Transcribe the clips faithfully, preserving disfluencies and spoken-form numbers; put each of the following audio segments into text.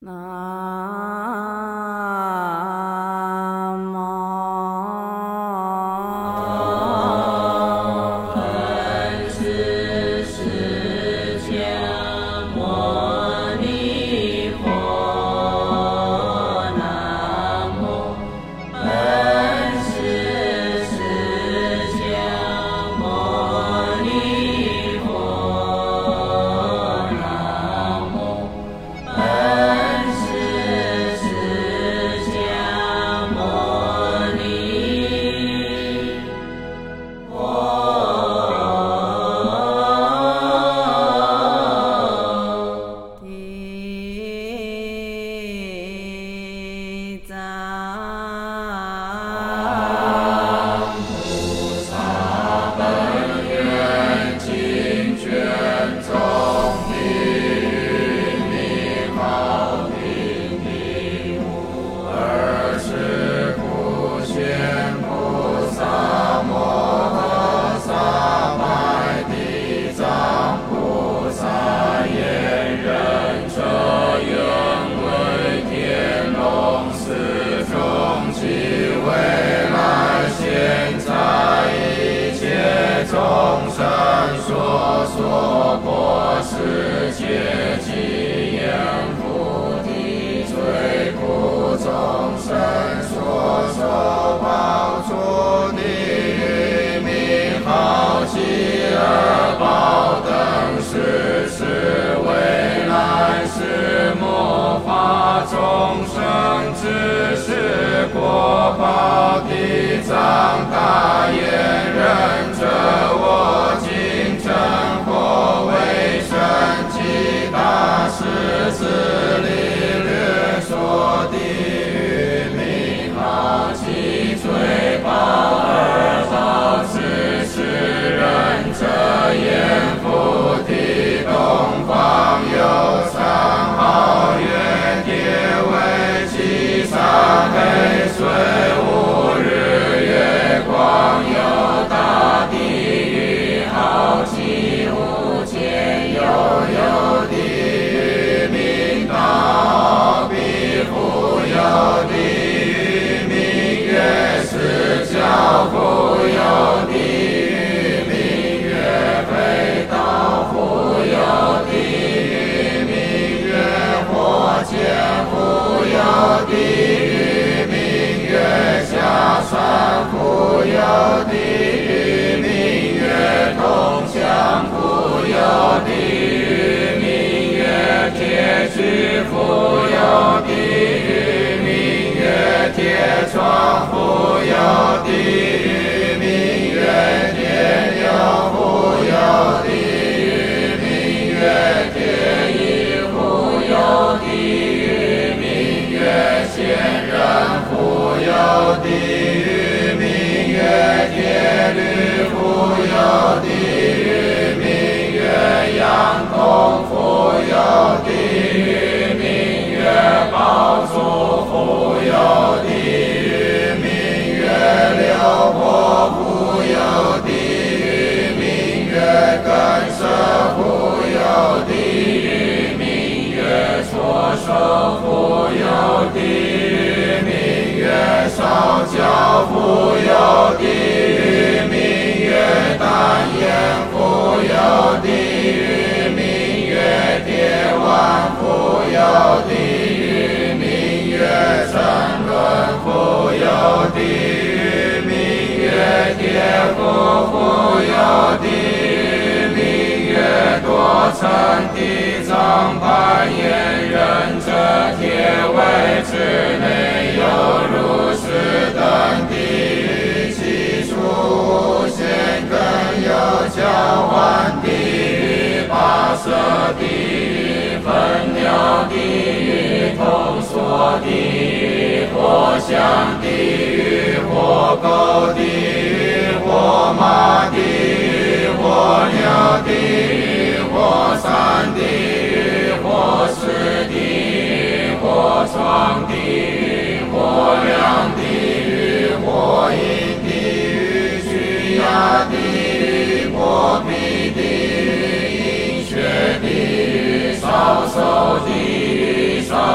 南无本师释迦牟尼佛。南无本师释迦牟尼佛。南无本师释迦牟尼佛。地藏菩萨本愿尽卷宗地狱名号听地无二世普贤菩萨摩诃萨拜地藏菩萨言忍者愿为天龙四众及未来现在一切众生所说过世界及言菩提最苦众生所受报出地狱名号及二宝等事是未来世末法众生之事果报地藏大言忍者我今真火为生及大势自力略说地狱名号及最宝二宝之是忍者言菩提东方有三好月蝶为其上黑水无日月光有大地狱好几无间有有地狱名道彼复有地狱名曰释教复有地狱名曰非道复有地狱名曰火箭复有地狱名曰下山复有地狱名曰铜墙复有地狱名曰铁具复有地狱名曰铁窗复有地狱名曰铁牛复有地狱名曰铁衣复有地狱名曰仙人复有地狱名曰铁律复有地狱名曰阳空复有地狱名曰宝珠复有地狱名曰六波复有地狱名曰根色复有地狱名曰错手复有地狱名曰少教复有地狱名曰单眼复有地狱名曰铁腕复有地狱名曰沉沦复有地狱名曰铁骨复有地狱名曰多层地藏攀岩忍者铁位之内有如是等地狱其数无限更有交换地狱八色地狱分鸟地狱通缩地狱火象地狱火狗地狱火马地狱火鸟地狱火山地狱火石地狱火床地狱火梁地狱火印地狱虚压地狱火壁地狱阴血地狱少受地狱少教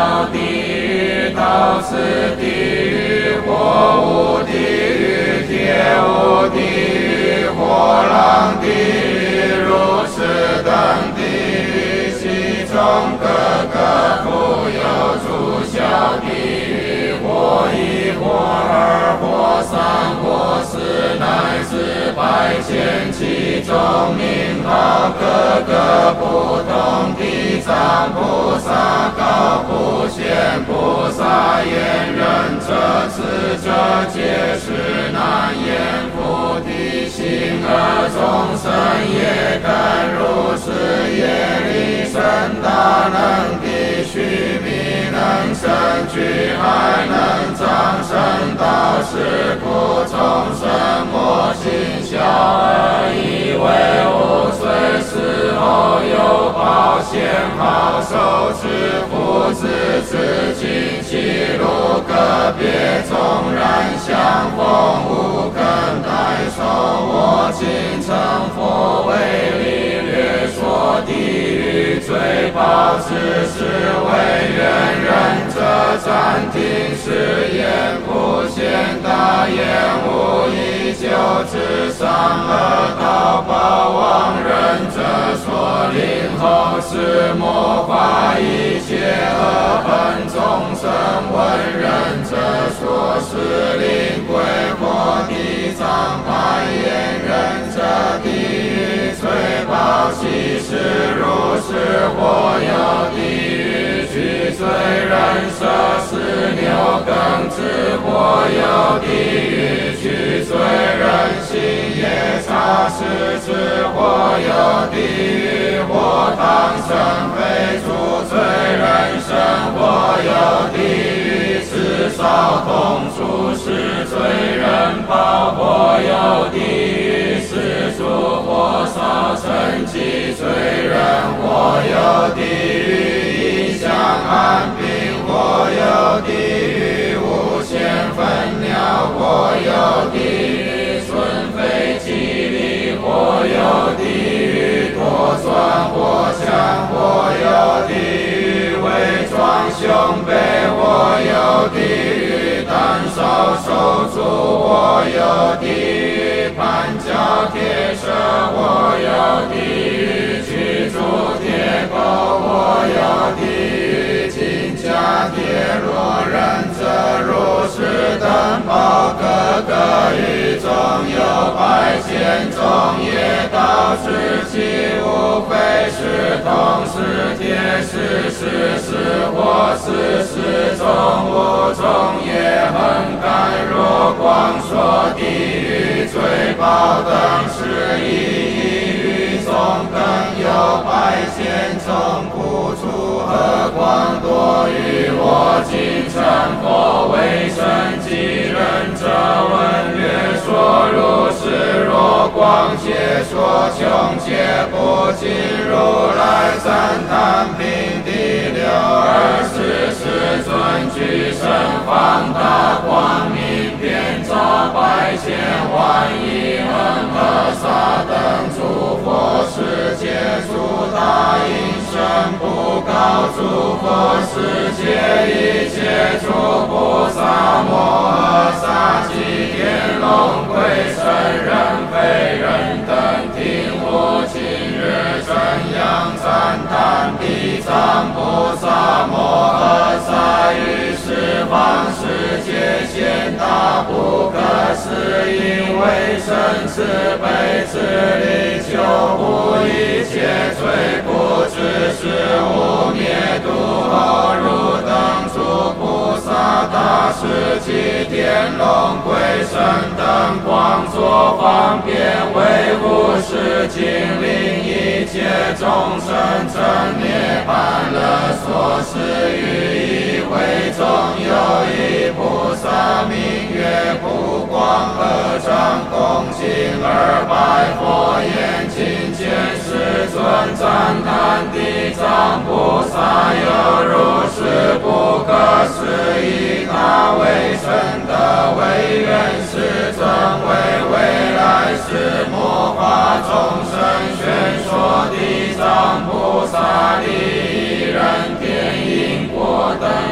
了地狱、刀刺地狱、火无地狱、铁无地狱、火狼地狱、如是等地狱，其中各个复有诸小地狱，或一、或二、或三、或四，乃至百千，其中名号各个不同，地藏菩萨、高普贤菩萨言忍者，此者皆是难言菩提心，而众生也敢如是业力甚大，能地须弥，能生具海，能长生道，是故众生莫心小而以为无，虽死后有报现好受之福子，自尽其路，个别纵然相逢，无肯代受。我今成佛为力略说地狱罪报之事，为愿忍者暂停是言不现大言无依旧之上恶道报亡忍者所领后世末法一切恶恨众生闻忍者所施令归或地藏梵言忍者地狱罪报其实如是，或有地狱去罪忍舍是牛耕之，或有地狱去罪忍心也差是之，或有地狱或当生非主罪忍生，或有地狱至少同处是罪忍报，或有地狱是主或少成其罪忍，或有地狱一相安并，或有地狱无限分鸟，或有地狱顺非其理，或有地狱多转或强，或有地狱伪装兄辈，或有地狱单手手足，或有地狱盘脚铁蛇，或有地狱驱逐铁钩，或有地狱金甲铁罗忍者如是等报，各个狱中有百千种业道，知其无非是同是铁是是是或是是中无中也很甘若光说地狱罪报等是一一狱中更有百千种不出，何况多于我今成佛为生即忍者闻略说如是，若光界说穷劫不尽，如来赞叹平地六二十世尊具身放大光明遍照百千万亿恒河沙等诸佛世界，诸大音声不告诸佛世界，一切诸菩萨摩诃萨及天龙鬼神人非人等听无尽日真扬赞叹地藏菩萨摩诃萨于十方世界显大不可思议为生慈悲自力救护一切罪不知是无灭度后如等诸菩萨大士及天龙鬼神等光作方便维护世经，令一切众生正涅槃乐所施于一会中有一菩萨名曰普光，合掌恭敬而拜佛言：今见世尊赞叹地藏菩萨有如是不可思议大为神德，为愿世尊为未来世末法众生宣说地藏菩萨利益人天因果等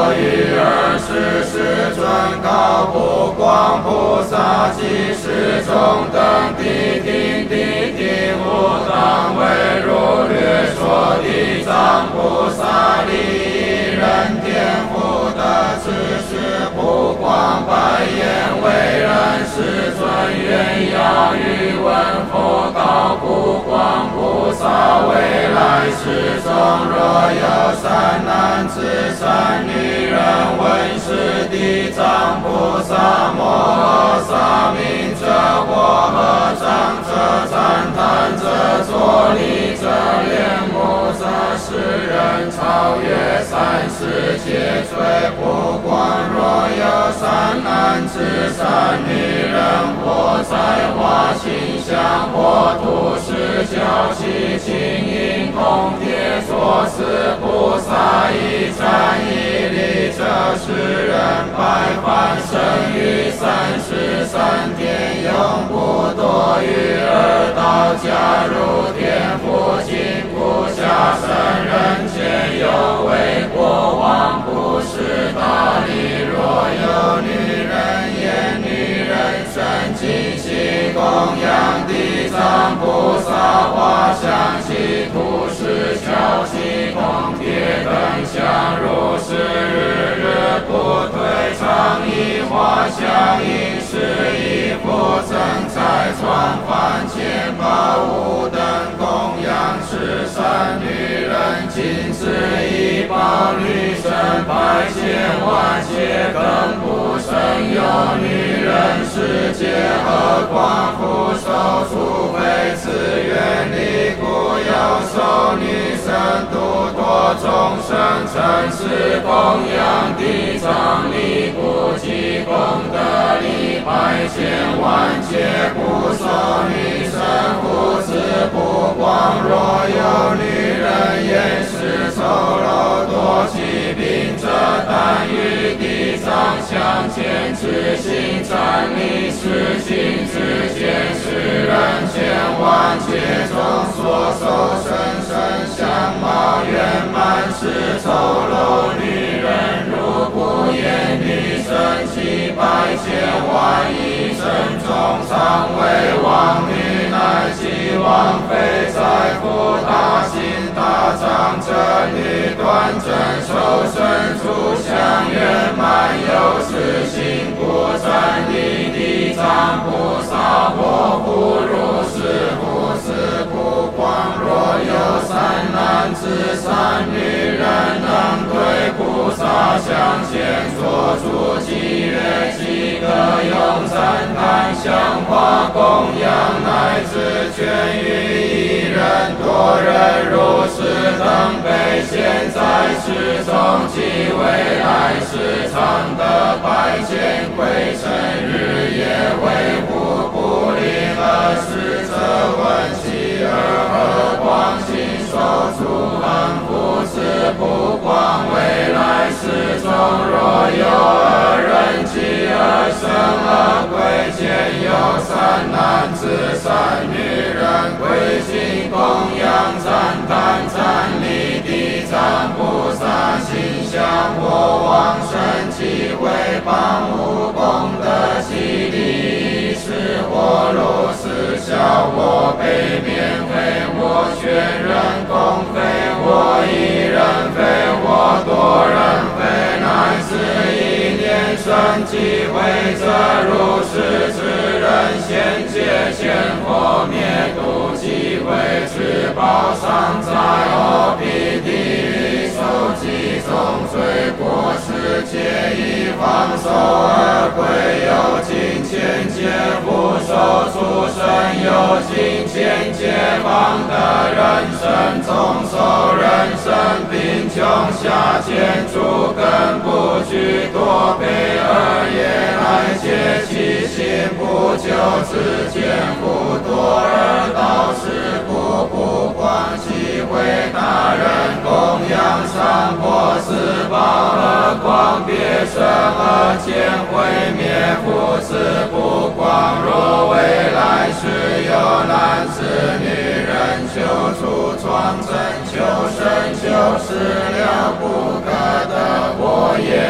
于二十世尊高不光菩萨即是中等谛听谛听无当为如略说地藏菩萨利益人天福的知识不光白眼为人世尊愿要于闻佛告不光菩萨未来世中若有善男子善女人闻是地藏菩萨摩诃萨名者或合掌者赞叹者作礼者恋慕者世人超越三世界罪不光若有善男子善女人或才华形象或土石教其情因空铁所思菩萨一战一力者世人百般生于三世三天永不堕于二道假如天父亲不下生人间有为国王不是大利若有女人言女人身尽其供养地藏菩萨画像其土石敲其空铁等相如是日日不退常以画像应是以不增财创凡千宝物等供养是善女人尽是以宝女身百千万劫更不生有女人世界何况复受除非自愿力故有受女生度脱众生曾是供养地藏力不及功德力百千万劫不受女生护持不光若有女人言是丑陋多疾病者但于地藏向前之心站立是心之间是人千万劫中所受生生相貌圆满是丑陋女人如不言女生七百千万亿生中常为王女乃及王妃财富大心大长者女断真受身出相圆满有是心不占地地藏菩萨或不如是不是不光若有善男子善女人能对菩萨向前做出几月几个用赞叹香花供养乃至全于一人多人如是等被现在世中即未来世常得百千归身日夜维护不离而是者闻其而何光心受诸恒福持不光未来世中若有二人及而生而归见有善男子善女人归心供养赞叹赞礼地藏菩萨形象或往生其为帮无功德其利是或如是小或被免非或全人供非或一人非或多人非乃至一念生即为者如是之人现界前佛灭度即为至宝上在阿毗地狱受集中罪过世界以放手而归有尽千劫不受出生有尽千劫方得人生总受人生贫穷下贱诸根不具多悲而也来解其心不救之见不多而道是不不光其为大人供养上或是报而光别生而见毁灭不是不光若未来世有男子女人求出创真求生求是了不可得我也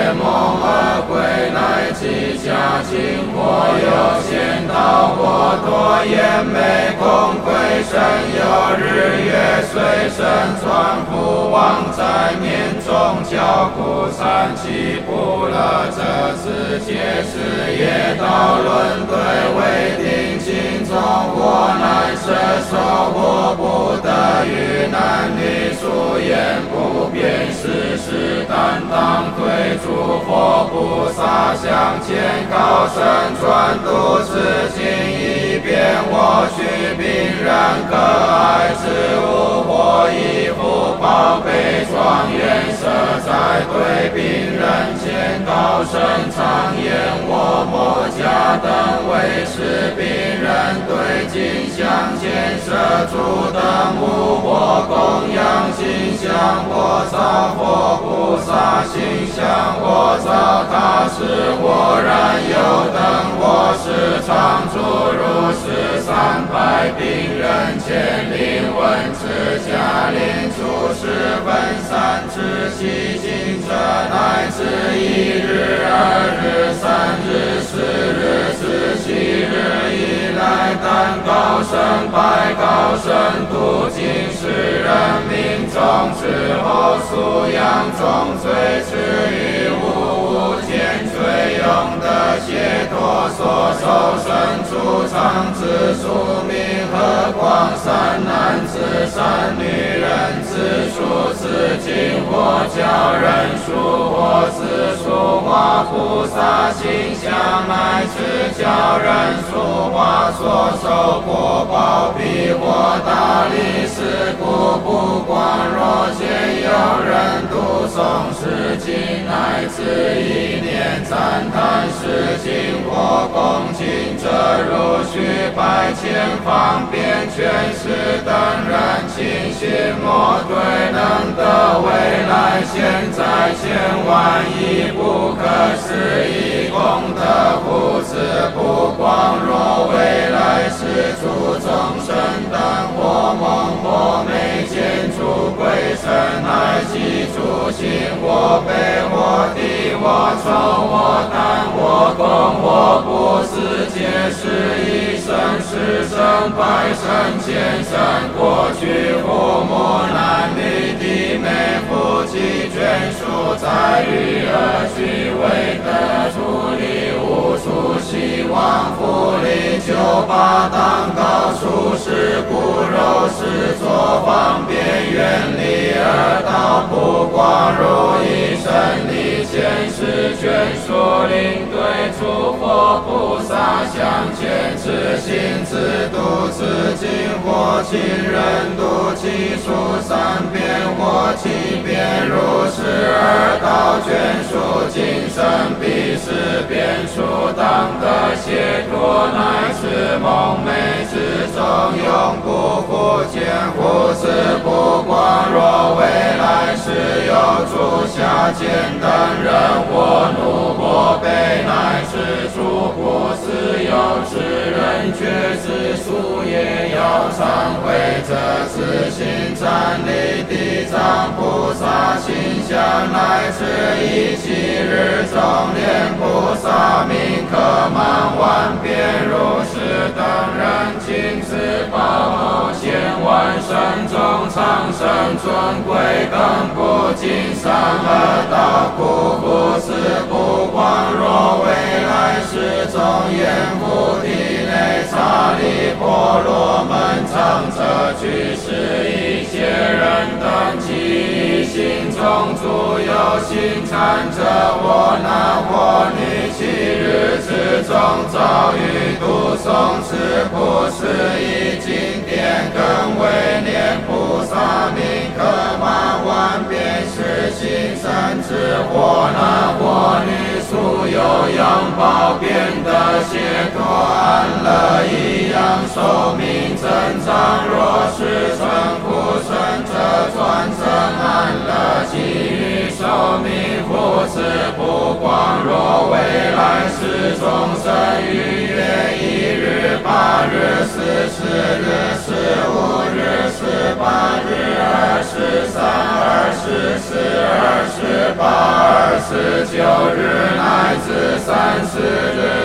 下情或有先到或多言没空归神有日月随神传父王在面中交苦惨其不乐这次皆是业道论对为定情中或难舍受或不得于男女俗言不辨事实担当对诸佛菩萨向前高声传度此经以便我须病人可爱之物或衣服宝贝庄严设在对病人前高声常言我莫家等为是病人对镜像前设诸等物或供养形象或造佛菩萨形象或造他是或然有等或是常住如是三百病人前灵闻持家灵出世分散之其经者乃至一日二日三日四日四七日以来但高声拜高声度尽世人民众之后素养中最至于无无间最用的解脱所受身处常之庶民何况善男子善女人自述自经或教人书或自述化菩萨形象乃至教人书化所受果报彼或大利是故不光若见有人读诵是经乃至一念赞叹是经或恭敬者如须百千方便全是等人清心莫对能得未来现在千万亿不可思议功德不自不光若未来世诸众生等或梦或寐见诸鬼神乃及诸行或悲或地或愁或难或恐或不思皆是一生十生百生千生过去父母男女弟妹夫妻眷属在于而去未得处理无处希望福利就把当告诉是故肉是作方便远离而道不光如一生离前世眷属领对诸佛菩萨向前自行自度自经或亲人度其数三遍或七遍如是而道眷属今生彼世变数当得解脱乃至梦寐之中永不复见护持不光若未来世有诸下贱等人或怒或悲乃至诸不自有之人觉知数也要忏悔这次行站立地藏菩萨形象乃至一七日中莲菩萨名可满万遍如是等人亲自报后千万生中长生尊贵更不尽善恶道苦不是不光若未来世中阎浮提内刹利婆罗门长者居士一切人等其心中诸有心参者或男或女七日之中遭遇读诵此不是一经典更为念菩萨名可满万遍是心善之或男或女素有样报变得解脱安乐一样寿命增长若是成福生者转生安乐其余寿命复次不光若未来世众生逾越一日八日四十日十五日十八日二十三二十四二十八二十九日乃至三十日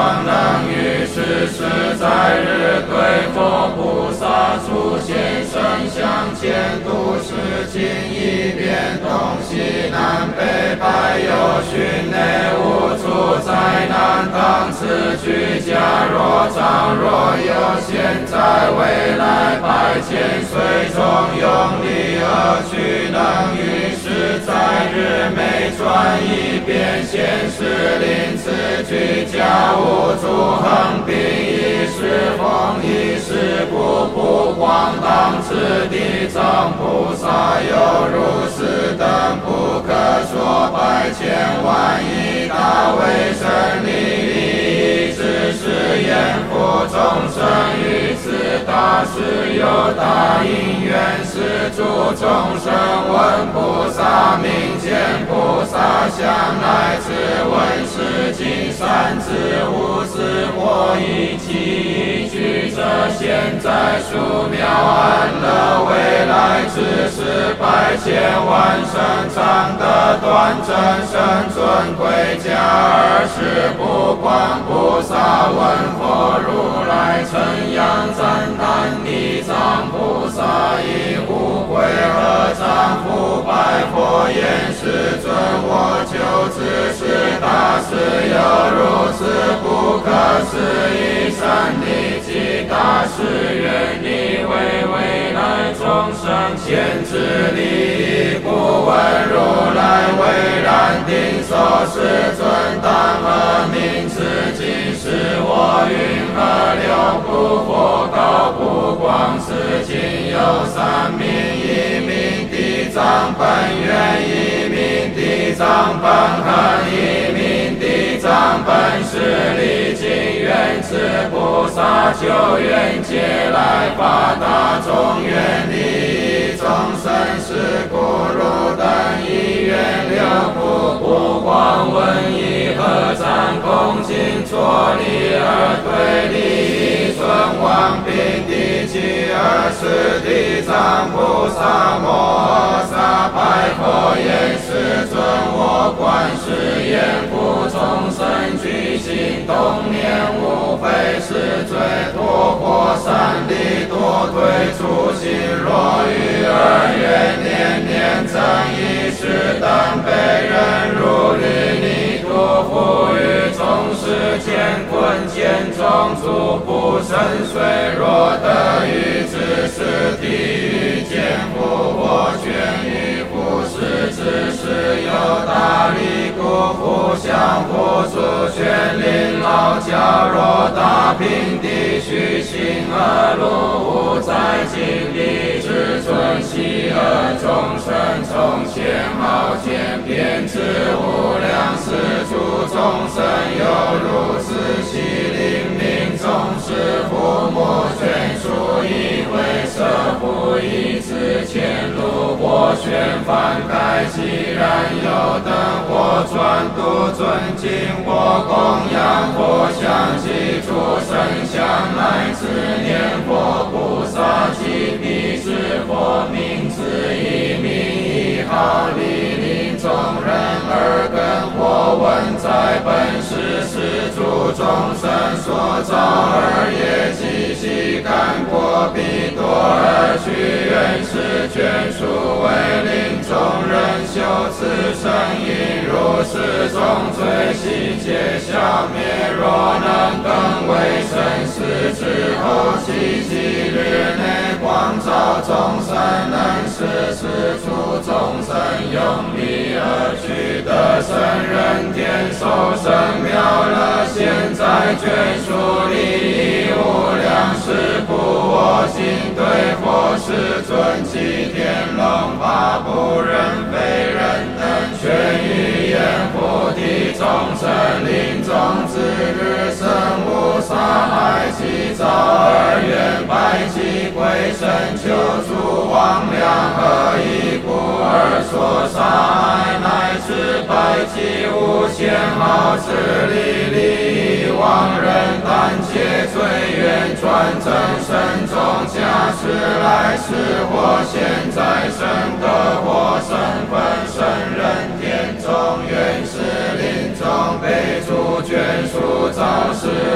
能于世实在日对佛菩萨出现圣相前度世经一边东西南北百有旬内无处灾难当此居假若常若有现在未来百千岁中用力而去能于世在日每转一遍现世临此居假无诸横并一时风一时不不光当此地藏菩萨有如是等不可说百千万亿大威神力利益之是言复众生于此大事有大因缘是诸众生闻菩萨名见菩萨相乃至闻是经三字无私或一气一句者现在数秒安乐未来之事百千万生长得端正生尊贵假二十不观菩萨闻佛如来称扬赞叹地藏菩萨以无悔合掌复拜佛言世尊我就知是大事有如此不可思议神力及大事愿力为未来众生显之利益故闻如来为然定受世尊当何名此经是我云何流不佛告不光此经有三名一名地藏本愿一名地藏本恒一名地藏本誓力尽愿此菩萨救愿解来发大众愿利益众生是故如等一愿六不不光闻一合掌恭敬作礼而对利益尊王并第七二十地藏菩萨摩萨拜佛言世尊我观世言复众生具心动念无非是罪堕或善力堕退初心若于二月年年增一时等被人如履泥土覆于众世间困见中诸不深邃若得于知识地狱见复我权于不是知识有大力故复相互助权临老教若大平地虚心而路无在经历之尊喜而众生从前好见遍知无量世诸众生有如此喜灵明众是父母眷属以为舍不以之前路或宣翻盖既然有等或转度尊敬或供养或相继诸神像乃至念佛菩萨及彼之佛名字一名一号莅临众人耳根或闻在本世是诸众生所造而业及其干过彼多而许愿是眷属为令众人修此圣因如是众罪悉皆消灭若能更为生死之后其几日内光照众生能使是诸众生用力而去得生人天受生妙乐现在眷属利益无量是故我今对佛世尊及天龙八部人非人等全语言菩提众生临终之日生无杀害其造而愿拜其归身求诸王量何以故而所杀害乃至拜其无限好之力利益亡人但皆罪愿转增身中假使来世或现在生得或身分生人天中愿是临终被诸眷属造是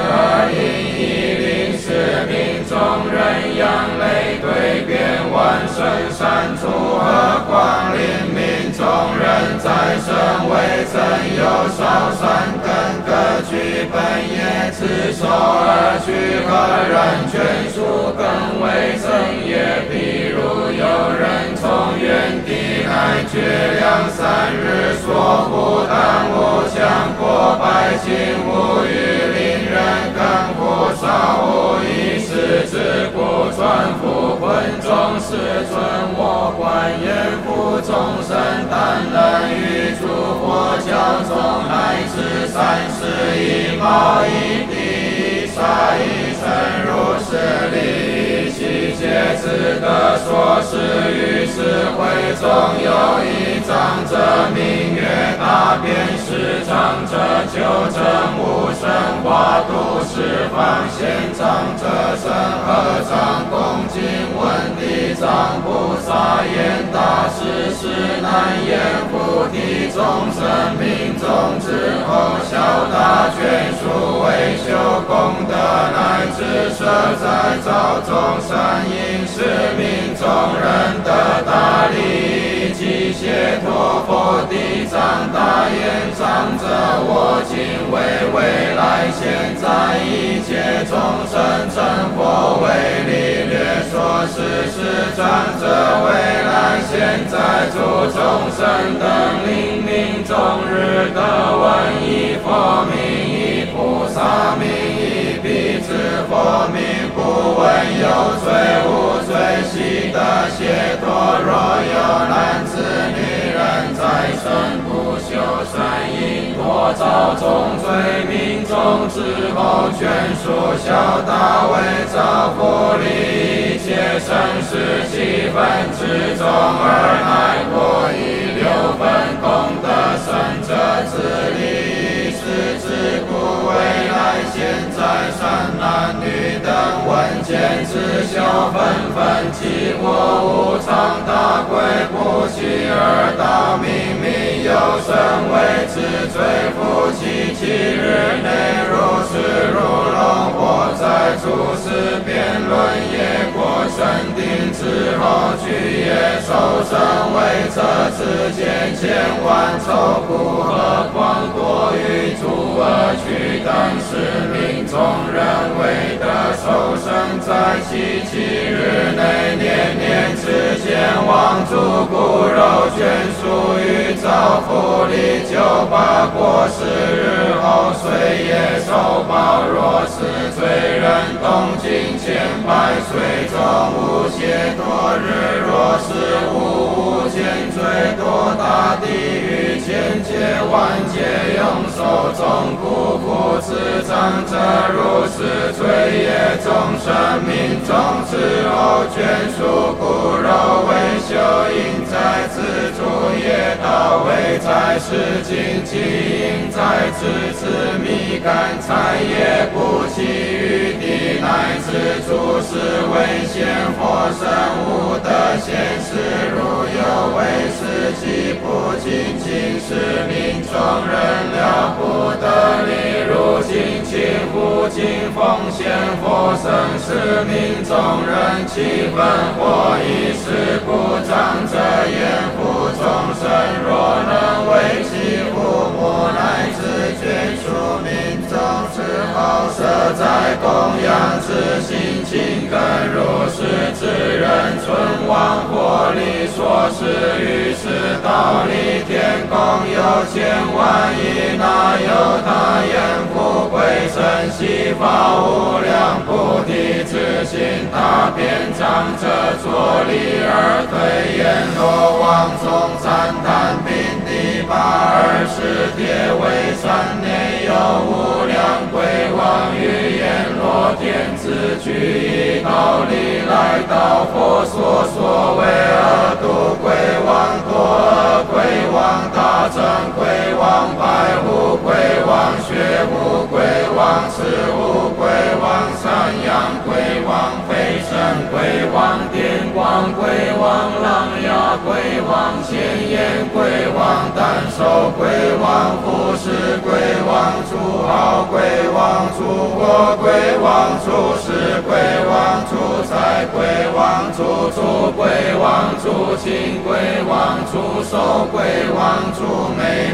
人眷属更为增也。譬如有人从远地来，绝粮三日所不耽误，强迫百姓无与邻人更不少无一时之故，转复困中世尊我观言复众生但能于诸佛教中乃至三世一毛一地杀一尘如是理，其皆自得所是。于是会中有一长者名曰大辩识，长者九正无生化度十方现长者身合掌恭敬问地藏菩萨言：大师是难言菩提众生命中之后，小大眷属为修功德，乃至舍在造众善因，是命众人得大利益。即解脱佛地藏大言：长者我今为未来现在一切众生成佛为力略说是是长者未来现在诸众生等令命终日得闻一佛名一菩萨名一彼之佛名，不闻有罪无罪悉得解脱。若有男子女人在生不修善因，多造众罪命中之后，眷属小大为造福利，一切生世七分之中，而乃过以六分功德生者之利益。是之故未来现在善男女等闻见之修纷纷，其我无常大贵不弃，而道明明有生为之罪夫妻，七日内如是如龙或在诸事辩论业果生定之后，具业受生为者之间千万愁苦，何况多于诸恶趣等是命众人为得受生，在其七日内年年之间望诸骨肉眷属于造福利，九八过十日后岁业受报。若是罪人东经千百岁中无解脱日，若是无无间罪多大地狱，千劫万劫永受众苦苦。此长者如是罪业众生命中之后，眷属骨肉为修因，在自主业道为在世经其因，在自此密感财业不弃于地，乃至诸事为现佛身无得现世，如有为是即不尽尽是命众人了不得力，如尽其不尽奉献佛身是命众人七分或以是故长者言复众生若能为其父母乃至眷属命中之后，舍在供养之心情更如是之人存亡获利所是，于是道理天宫有千万亿，哪有他言富贵生息法无量菩提之心，大遍长者作礼而退，阎罗王众赞叹并第八二十帖为三年有无量贵王于阎罗天子具以道理来到佛所所为二度贵王多尔贵王大正贵王白虎贵王血虎贵王赤虎贵王山阳贵王飞升贵王电光贵王琅琊贵王千眼贵王丹寿贵王富士贵王主豪贵王主国贵王主事贵王主财贵王主主贵王主亲贵王主寿贵王主美贵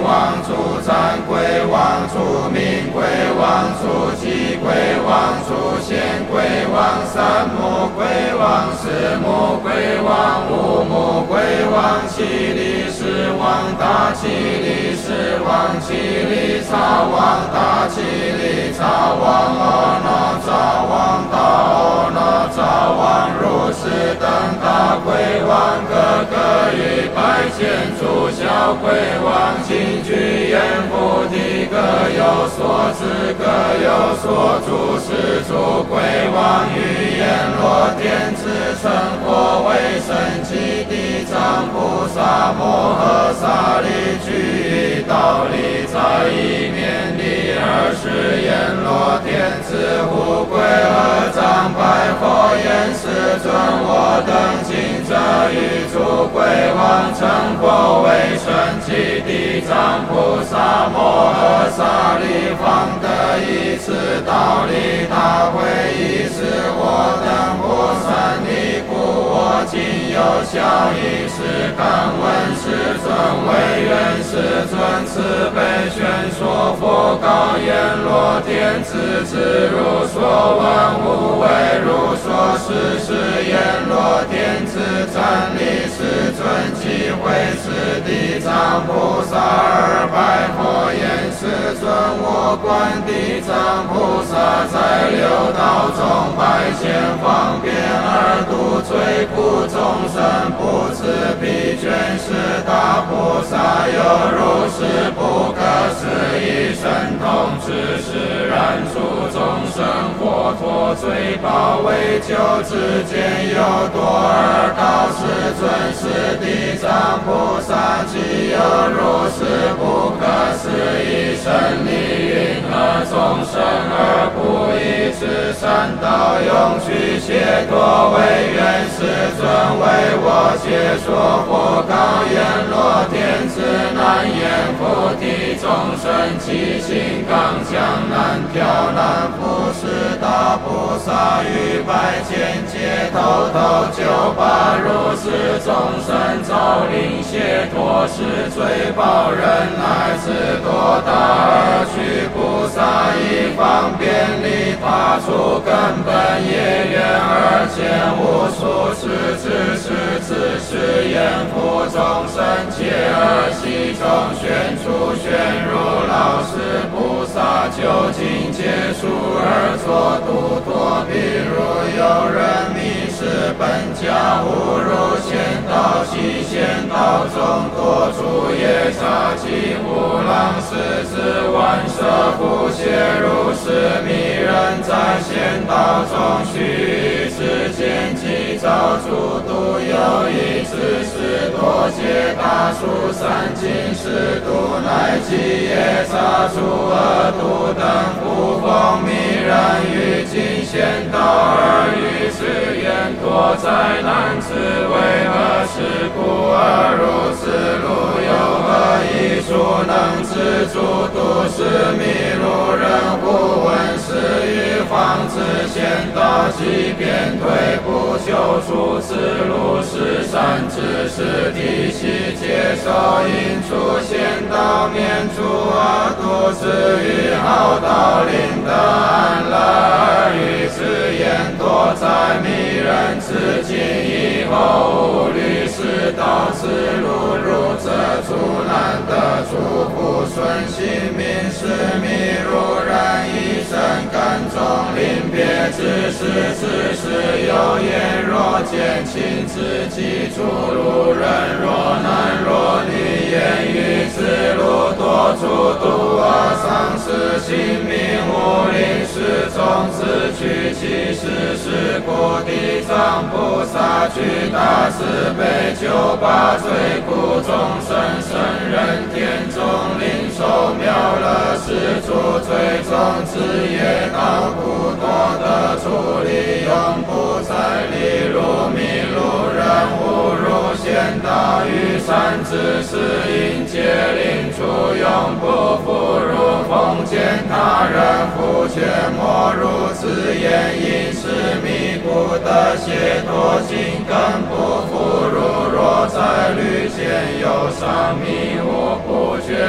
王，主赞归王，主名归王，主祭归王，主献归王，三目归王，四目归王，五目归王，七力士王，大七力士王，七力察王，大七力察王，阿那察王，大阿那察王，如是等大归王，各个与拜见主小归王，请居言不敌，各有所指，各有所主，是主归王，于阎罗天子称火为神迹，地藏菩萨摩诃萨利居于道理，在一面里，二是阎罗天子护归合掌拜佛言：世尊，我等今者与诸归王称火为神迹，地藏菩萨摩诃萨利方得一此道理，大会一时，我等不善离故，我今有小一事，敢问世尊，唯愿世尊慈悲宣说佛告阎罗天子，自如所闻无为如说是是阎罗天子暂立世尊，即会此地藏菩萨而拜佛言：世尊，我观地藏菩萨在六道中百千方便而度罪苦众生，不知疲倦，是大菩萨有如是不可思议神通，知识然诸众生活脱罪报，为救之间有多而道，世尊是地藏菩萨，即有如是不可思议神力，云何众生而不依此三道，永续解脱，唯愿世尊为我解说佛告阎罗天子，难言菩提众生其心刚强，难调难服，是大菩萨于百千界头头九八，如是众生造灵解脱，是罪报人乃至多大而去，菩萨以方便力发出根本业缘，而见无数世之世自是言复众生界，而其中宣出宣如老师菩萨究竟结束而作度脱，譬如有人迷失本家，误入仙道，其仙道中多处夜叉及无浪，狮子万蛇不屑，如是迷人在仙道中须世间即造诸毒，有一次是多劫大数三尽是毒，乃及夜叉诸恶毒等不风迷人于尽仙道，而于是言多灾难之为何事故，而如此路有何一处能知诸毒，是迷路人忽闻是于方知仙道，即便退不求出此路，是善知识体系接受因出仙道，免诸恶毒，至于好道领得安乐，而于此言多在迷人至今以后，无虑是道之路，如这诸难得诸福顺心民，是迷如然一生根中临别之时，只是有言若见亲自己诸路人，若男若女，言语之路多诸毒恶，丧失性命，无临时中自取其事，是故地藏菩萨具大慈悲，救拔罪苦众生，生人天中领受妙乐，是诸罪中之业道苦多得处理，永不再离如迷路人误入仙道，于善知识因戒令处，永不复入封建他人复却莫如此言，因是迷故得解脱心，更不复入，若在律间有上迷，我不觉就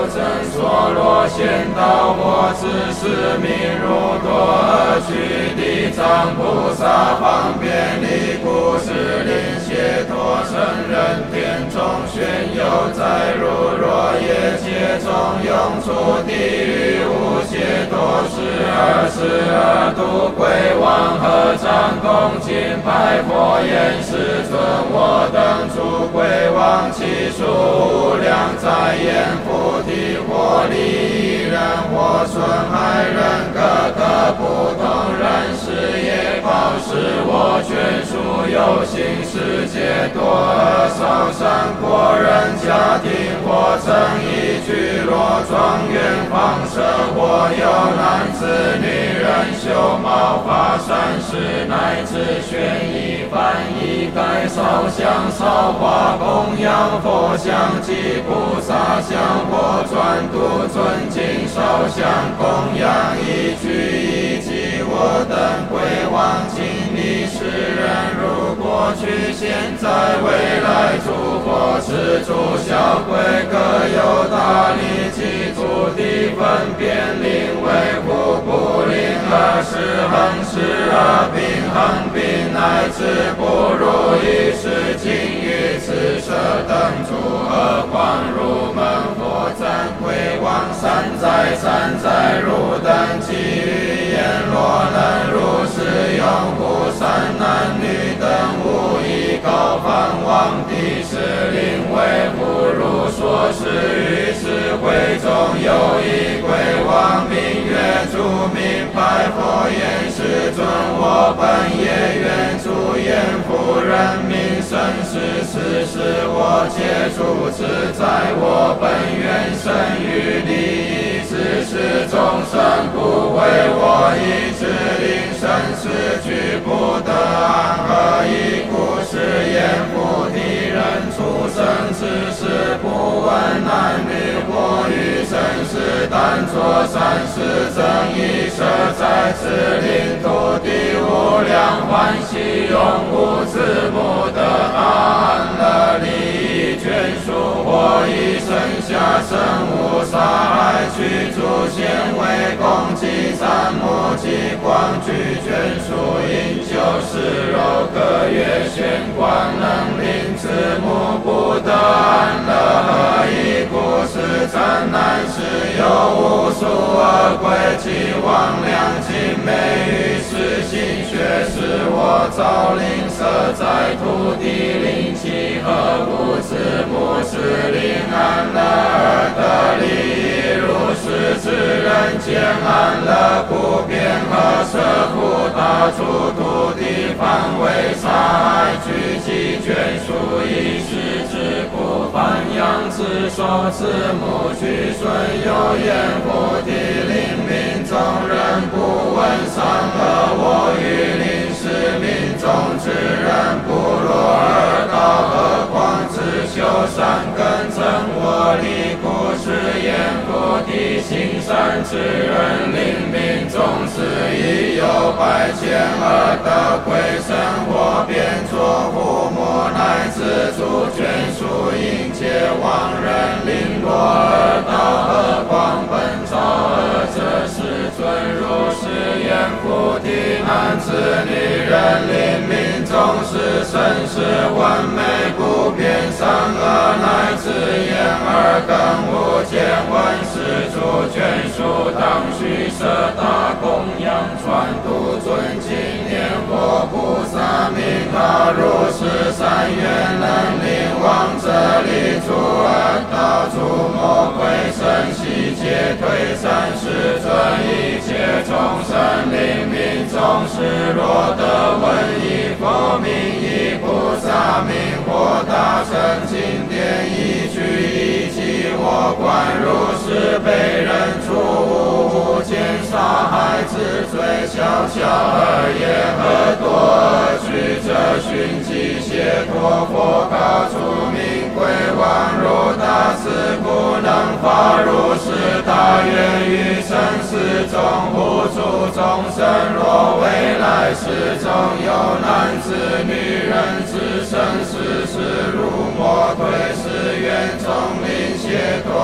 正所罗仙道，我只是名如多而去地藏菩萨方便离故事灵解脱圣人天中宣有在如若业界中永出地狱无解脱是二十二度归往合掌恭敬拜佛言世尊，我等诸归往其数无量，在言菩提或利益人或损害人，各个不同人事业报是我眷属有形世界多而少善过人家庭或曾以聚落庄园放射或有男子女人修毛发善事乃至宣仪翻译盖烧香烧花供养佛像及菩萨像或转度尊敬烧香供养一举一击我等归往经历世人如过去现在未来诸佛是诸小鬼各有大力及诸地分别灵为护不灵而是恒是而并恒并乃至不如意是尽于此舍等诸何况入门佛赞归往三载三载入等其语言若能如是用护三男女等无一高梵王地是灵为不如说是于是会中有一归往明月诸名拜佛言世尊我本业愿诸言夫人名生世世是我皆主持在我本愿生于利益之事众生故为我以之令生死俱不得安何以故是言菩提人出生之时不问男女或于生死但作善事增益舍在此领土地无量欢喜永无自母得安乐利益眷属或以生下生无杀害去诸显为恭敬三目及光具眷属因就是肉各月玄光能令子母不得安乐何以故是真难是有无数而归其王良精美于是心学是我造灵舍在土地灵气何故子母是灵安乐而得利益如是之人间安乐不变和舍苦大处土地范围杀害聚集眷属以是之故梵扬之说子母具顺有言菩提令民众人不闻善恶我于令是民众之人不落而道何况自修善根增我力故是言菩提行善之人令民众是已有百千而得归生活变作父母乃至诸眷属应皆亡人令落而道何况本朝而这世尊如是言菩提男子女人令民众是生是完美不变善恶乃至言而更无见闻是诸眷属当须舍大供养传度尊敬念佛菩萨名号如是三愿能令往这里诸恶道诸魔鬼神悉皆退散世尊一切众生令民众是若得闻一佛名一菩萨名或大乘经典一句一记我观如是被人处无间杀害之罪小小而言何多而去者寻迹解脱佛告诸名归往如大慈不能发如是大愿于生死中护助众生若未来世中有男子女人之生死是如魔退是愿众灵解脱有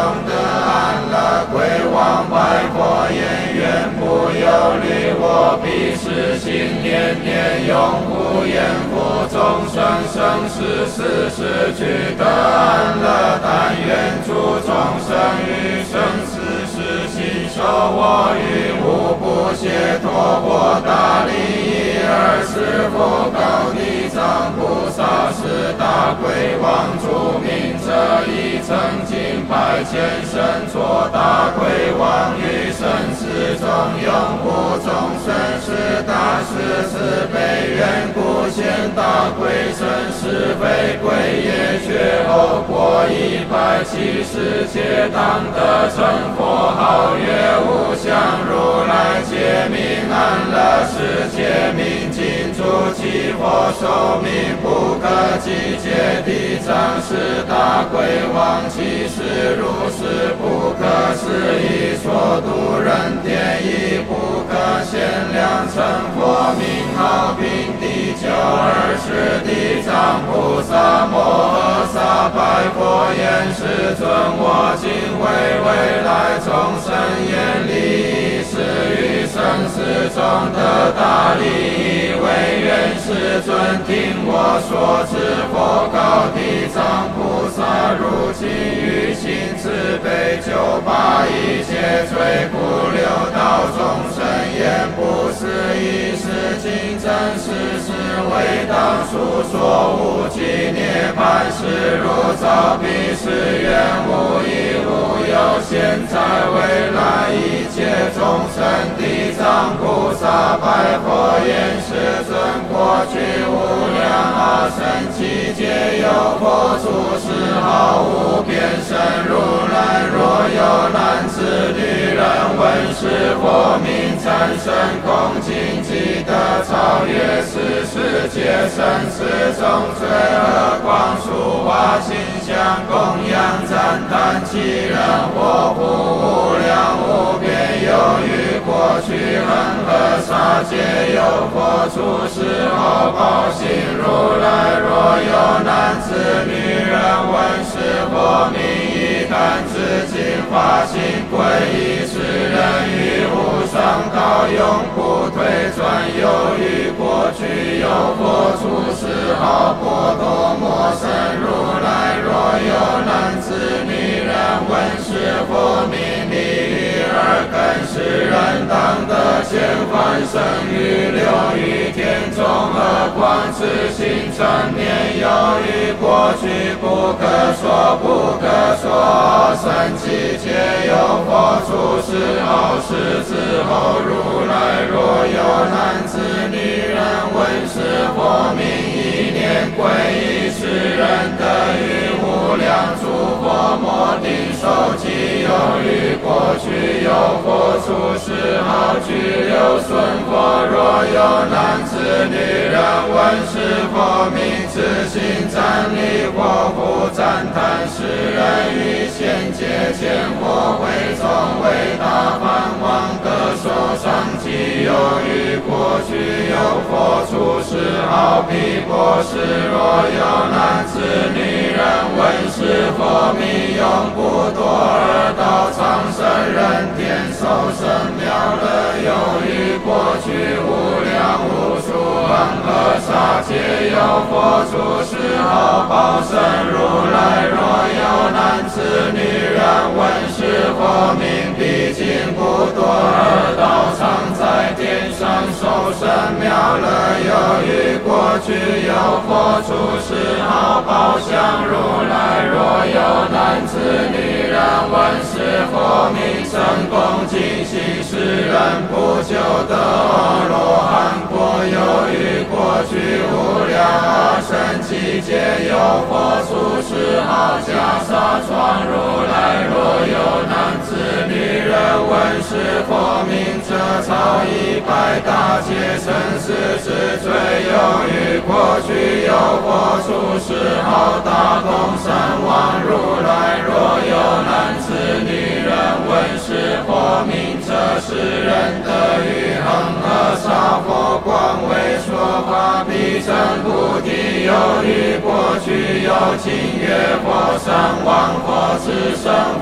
得安乐，归往白佛言：愿不忧虑，我必是心念念永不厌负众生生死世世俱得安乐，但愿诸众生于生死世心受我于无不解脱波大利益而是佛高地藏菩萨是大鬼王著名者已曾经百千身作大鬼王于生死中永不众生是大事是悲愿故现大鬼身是非鬼业觉后过一百七十劫当得成佛号曰无相如来界名安乐世界名尽诸其佛寿命不可计界地藏是大鬼王其实如是不可思议所度人天亦不可限量成佛名号并第九二十地藏菩萨摩诃萨白佛言世尊我今为未来众生愿利益是于生死中得大利益唯愿世尊听我说知佛高地藏菩萨如今于心慈悲救拔一切罪苦六道众生言不思议是今真实是为当述说无记涅槃是如照彼是愿无一无有现在未来一切众生地藏菩萨白佛言世尊过去无量阿僧祇劫有佛出世毫无边身如来若有男子女人闻是佛名产生恭敬即得超越世世界生死中罪恶光速化形象供养赞叹其人祸福无量无边有于过去恒河沙界有佛出世后报信如来若有男子女人闻是佛名以堪自尽发心皈依世人于无上道永不退转有于过去有佛出世后波多摩僧如来若有男子女人闻是佛名利于耳根世人当得千番生于六欲天中何况此心成念有于过去不可说不可说生其劫有佛出世后世之后如来若有男子女人闻是佛名一念皈依世人得于无量诸佛摩顶受记有于过去有佛出世后具留顺佛若有男子女人闻是佛名自心赞礼火福赞叹世人于现界前火会中为大梵王得受上记有于过去有佛出世后毗波士若有男子女人闻是佛名永不堕二道长生人天受生妙乐有于过去无量无数恒河沙界有佛出世后报身如来若有男子女人闻是佛名毕竟不堕二道常在天上受生妙乐有于过去有佛出世后报相如来若有男子女人闻是佛名成恭敬行世人不求得阿罗汉果有于过去无量阿僧祇劫有佛出世后袈裟穿如来若有男子女人闻是佛名者超一百大劫生死之罪有于过去有佛出世后大同三王如来若有男子女人闻是佛名者世人得于恒河沙佛光为说法必成菩提有于过去有清月佛三王佛智胜佛解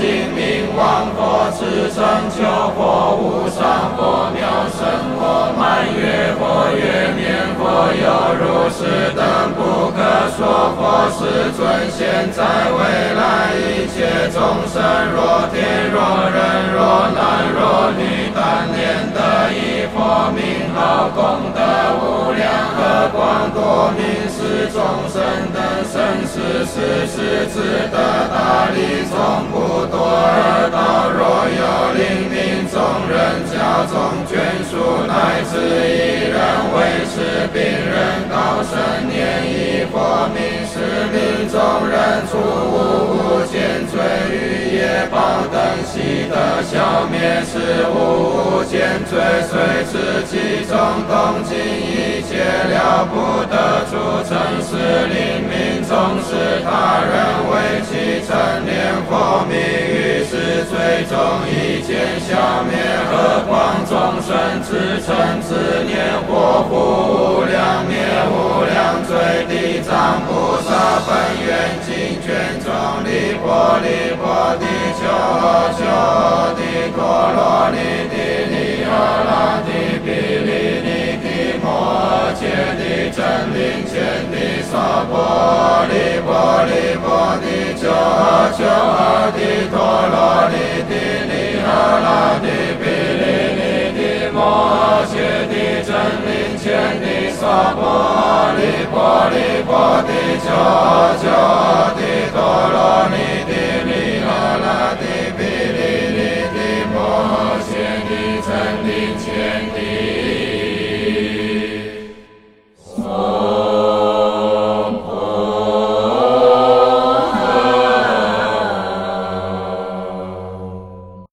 净明王佛，持成就佛，无上佛，妙胜佛，满月佛，月面佛，有如是等不可说佛，世尊现在未来一切众生，若天若人若男若女，但念得一佛名号，功德无量，何光多明，是众生等生死世世自得大利，从不堕恶道，若有灵命众人教众眷属，乃至一人为是病人，高声念一佛名，是令众人除无无间罪，与业报等悉得消灭，是无无间罪，虽知其中动静一切了不得，诸成是灵命众，是他人为其成念佛名，于是最终一见消灭，何况众生自称自念佛，复无量灭无量罪，地藏菩萨本愿经卷中，离婆离婆地求求地陀罗尼地利阿拉地毗利尼地摩揭地真灵前地娑婆离婆离婆地求求地陀罗尼地利阿拉地毗利尼地摩揭地真灵前地娑婆